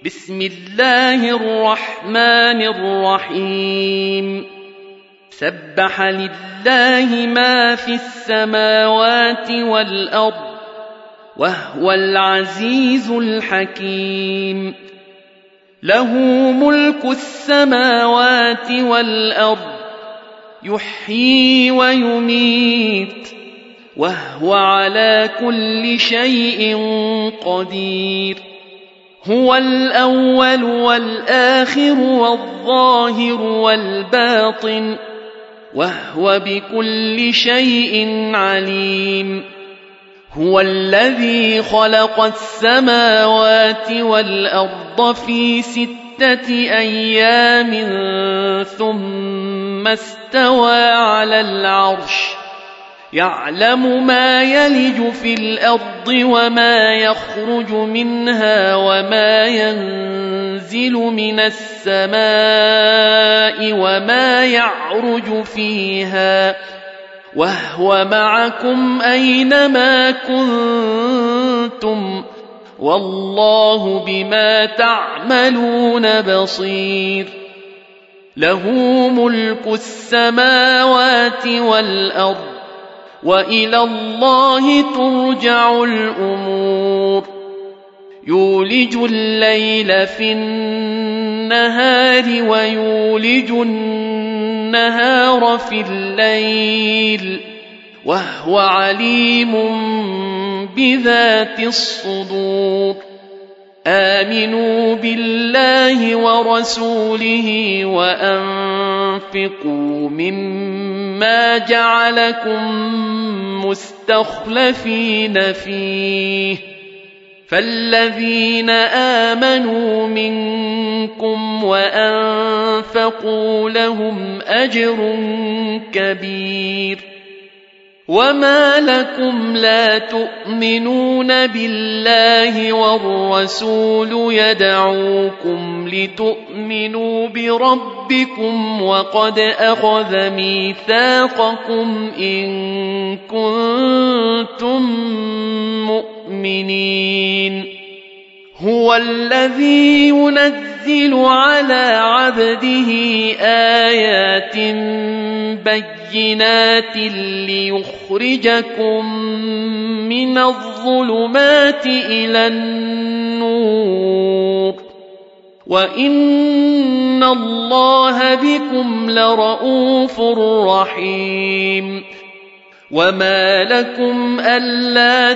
بسم الله الرحمن الرحيم سبح لله ما في السماوات والأرض وهو العزيز الحكيم له ملك السماوات والأرض يحيي ويميت وهو على كل شيء قدير هو الأول والآخر والظاهر والباطن وهو بكل شيء عليم هو الذي خلق السماوات والأرض في 6 أيام ثم استوى على العرش يعلم ما يلج في الأرض وما يخرج منها وما ينزل من السماء وما يعرج فيها وهو معكم أينما كنتم والله بما تعملون بصير له ملك السماوات والأرض وإلى الله ترجع الأمور يولج الليل في النهار ويولج النهار في الليل وهو عليم بذات الصدور آمنوا بالله ورسوله وأنفقوا مما جعلكم مستخلفين فيه فالذين آمنوا منكم وأنفقوا لهم أجر كبير وما لكم لا تؤمنون بالله والرسول يدعوكم لتؤمنوا بربكم وقد أخذ ميثاقكم إن كنتم مؤمنين هو الذي ينزل على عبده آيات بينات ليخرجكم من الظلمات إلى النور وإن الله بكم لرءوف رحيم وما لكم ألا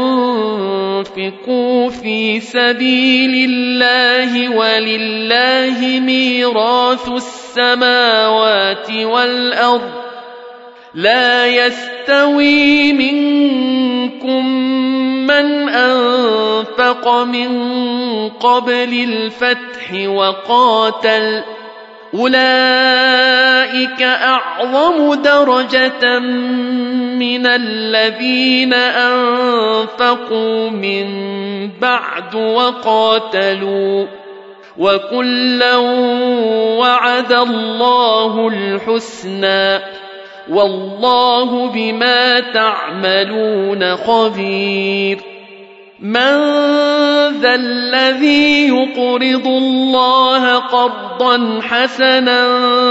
تنفقوا في سبيل الله ولله ميراث السماوات والأرض لا يستوي منكم من أنفق من قبل الفتح وقاتل أولئك أعظم درجة من الذين أنفقوا من بعد وقاتلوا وكلا وعد الله الحسنى والله بما تعملون خبير من ذا الذي يقرض الله قرضا حسنا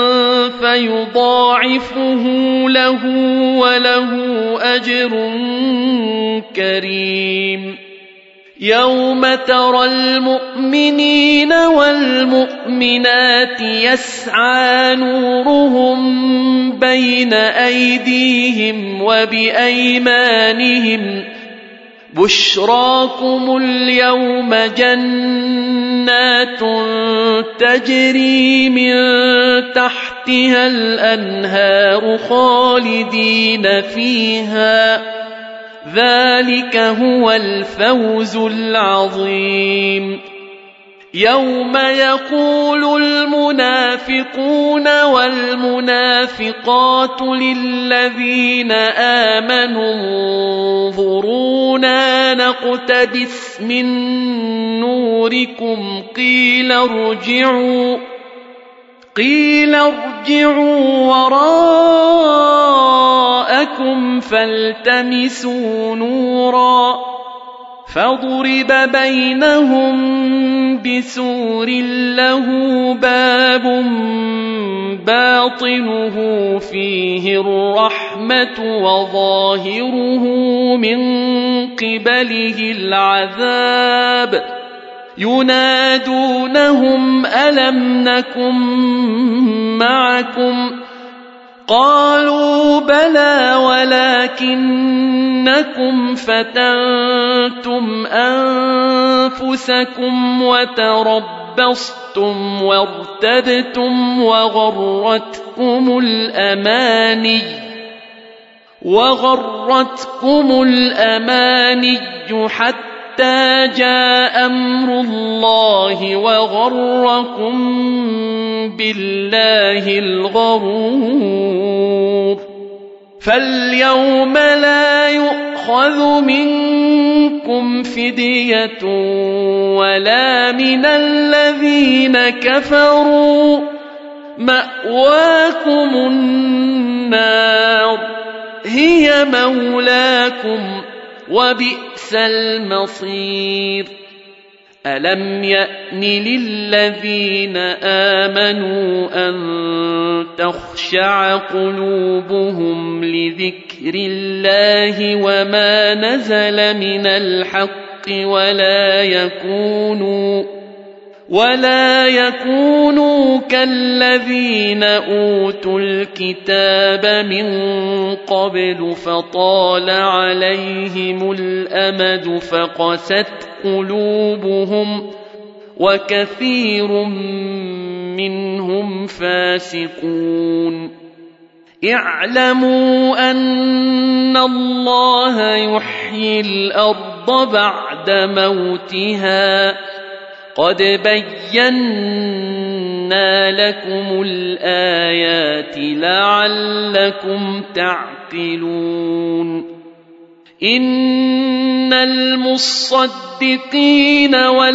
فيضاعفه له وله أجر كريم يوم ترى المؤمنين والمؤمنات يسعى نورهم بين أيديهم وبأيمانهم بشراكم اليوم جنات تجري من تحتها الأنهار خالدين فيها ذلك هو الفوز العظيم يوم يقول المنافقون والمنافقات للذين آمنوا انظرونا نقتبس من نوركم قيل ارجعوا وراءكم فالتمسوا نورا فضرب بينهم بسور له باب باطنه فيه الرحمة وظاهره من قبله العذاب ينادونهم ألم نكن معكم قالوا بلى ولكنكم فتنتم أنفسكم وتربصتم وارتبتم وغرتكم الأماني حتى جاء أمر الله وغركم بالله الغرور فاليوم لا يؤخذ منكم فدية ولا من الذين كفروا مأواكم النار هي مولاكم وبئس المصير ألم يأن للذين آمنوا أن تخشع قلوبهم لذكر الله وما نزل من الحق ولا يكونوا كالذين أوتوا الكتاب من قبل فطال عليهم الأمد فقست قلوبهم وكثير منهم فاسقون اعلموا أن الله يحيي الأرض بعد موتها قد بينا لكم الآيات لعلكم تعقلون إن المصدقين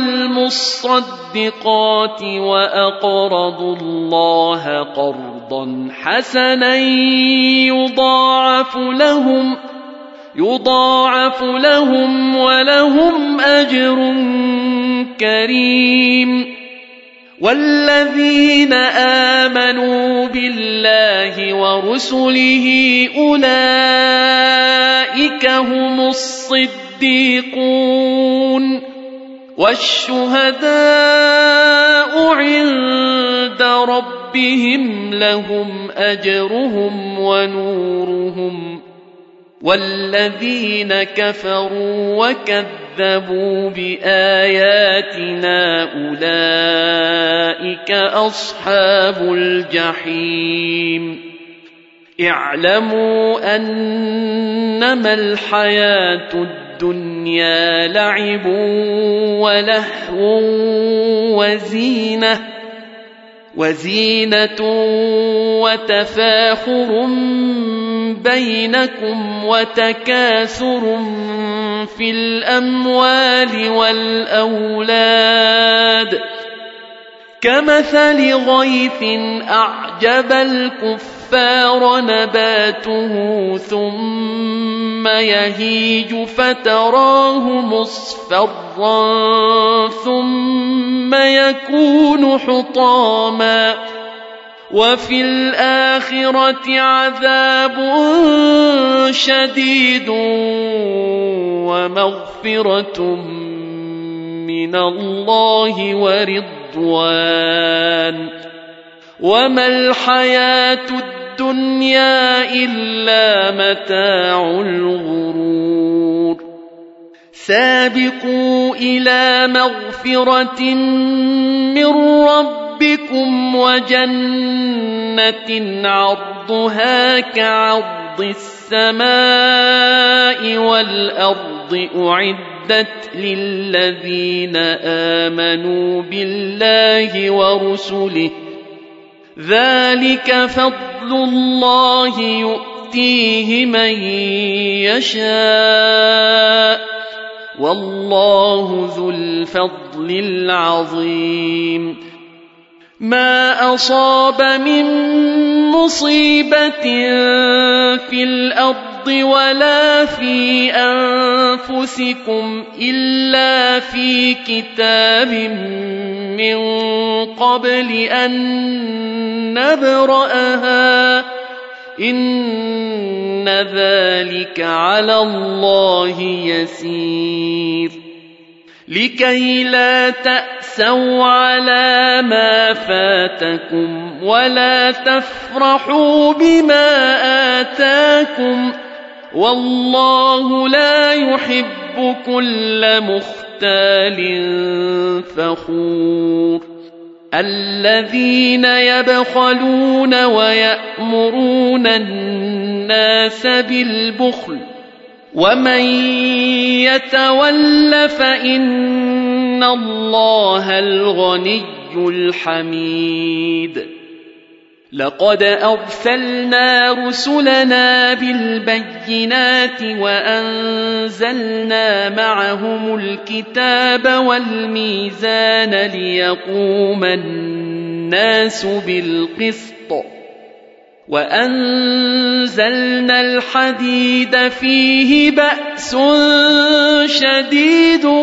والمصدقات وأقرضوا الله قرضا حسنا يضاعف لهم ولهم أجر كريم والذين آمنوا بالله ورسله أولئك هم الصديقون والشهداء عند ربهم لهم أجرهم ونورهم والذين كفروا وكذبوا بآياتنا أولئك أصحاب الجحيم اعلموا أنما الحياة الدنيا لعب ولهو وزينة وتفاخر بينكم وتكاثر في الأموال والأولاد كمثل غيث أعجب الكفار نباته ثم يهيج فتراه مصفرا ثم يكون حطاما وفي الآخرة عذاب شديد ومغفرة من الله ورضوان وما الحياة الدنيا إلا متاع الغرور سابقوا إلى مغفرة من ربكم وجنة عرضها كعرض السماء والأرض أعدت للذين آمنوا بالله ورسله ذلك فضل الله يؤتيه من يشاء والله ذو الفضل العظيم ما أصاب من مصيبة في الأرض الأرض ولا في أنفسكم إلا في كتاب من قبل أن نبرأها إن ذلك على الله يسير لكي لا تأسوا على ما فاتكم ولا تفرحوا بما آتاكم والله لا يحب كل مختال فخور الذين يبخلون ويأمرون الناس بالبخل ومن يتول فإن الله الغني الحميد لقد أرسلنا رسلنا بالبينات وأنزلنا معهم الكتاب والميزان ليقوم الناس بالقسط وأنزلنا الحديد فيه بأس شديد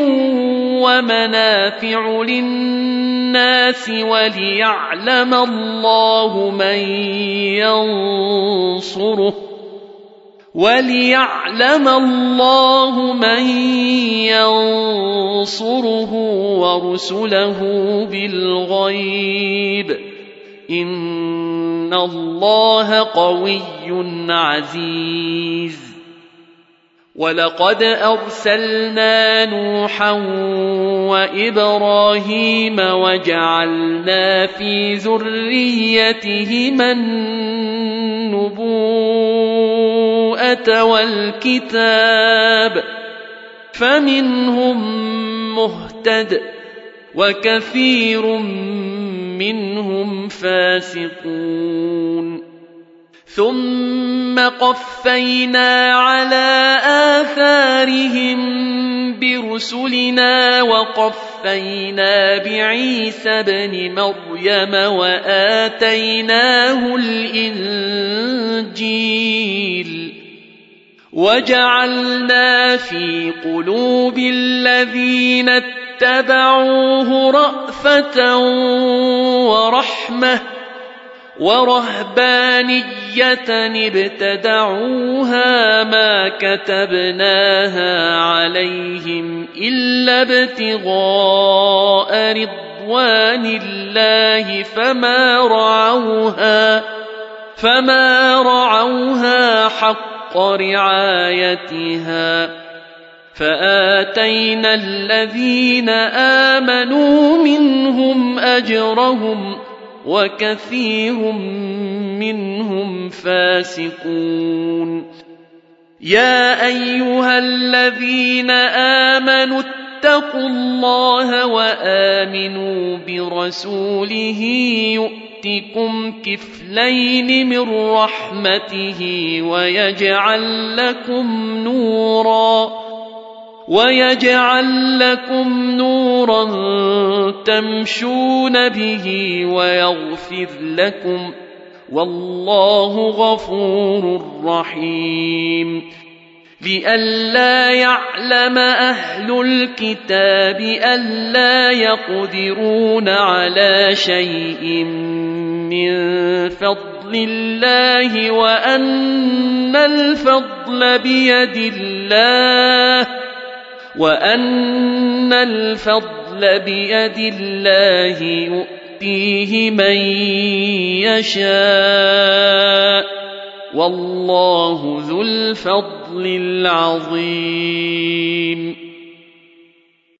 ومنافع للناس وليعلم الله من ينصره ورسله بالغيب إن الله قوي عزيز ولقد أرسلنا نوحا وإبراهيم وجعلنا في ذريتهما النبوءة والكتاب فمنهم مهتد وكثير منهم فاسقون ثم قفينا على آثارهم برسلنا وقفينا بعيسى ابن مريم وآتيناه الإنجيل وجعلنا في قلوب الذين اتبعوه رأفة ورحمة ورهبانية ابتدعوها ما كتبناها عليهم إلا ابتغاء رضوان الله فما رعوها حق رعايتها فآتينا الذين آمنوا منهم أجرهم وكثير منهم فاسقون يا أيها الذين آمنوا اتقوا الله وآمنوا برسوله يؤتكم كفلين من رحمته ويجعل لكم نورا تمشون به ويغفر لكم والله غفور رحيم لئلا يعلم أهل الكتاب ألا يقدرون على شيء من فضل الله وأن الفضل بيد الله يؤتيه من يشاء والله ذو الفضل العظيم